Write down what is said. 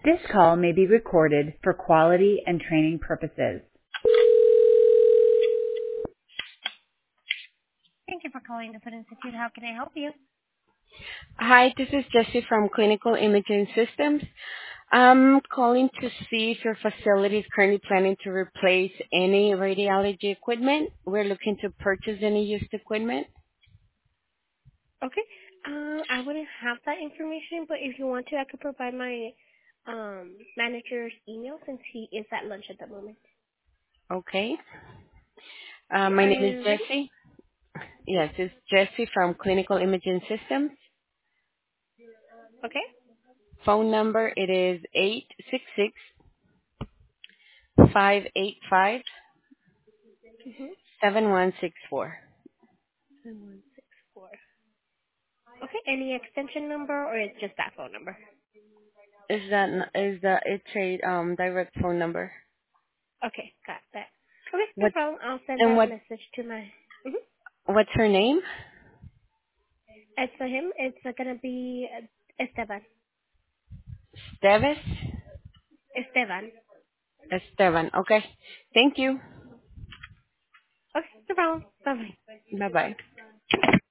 This call may be recorded for quality and training purposes. Thank you for calling the Food Institute. How can I help you? Hi, this is Jessie from Clinical Imaging Systems. I'm calling to see if your facility is currently planning to replace any radiology equipment. We're looking to purchase any used equipment. Okay. I wouldn't have that information, but if you want to, I could provide my manager's email since he is at lunch at the moment. Okay. Okay, My are name is you ready? Jessie. Yes, it's Jessie from Clinical Imaging Systems. Okay. Phone number, it is 866-585-7164. Mhm. 7164. Okay. Any extension number, or it's just that phone number? It's a direct phone number? Okay, got that. Okay, no What, problem. I'll send and that what, message to my. Mhm. what's her name? As for him, it's gonna be Esteban. Steves? Esteban. Esteban. Okay. Thank you. Okay, no problem. Bye bye. Bye-bye.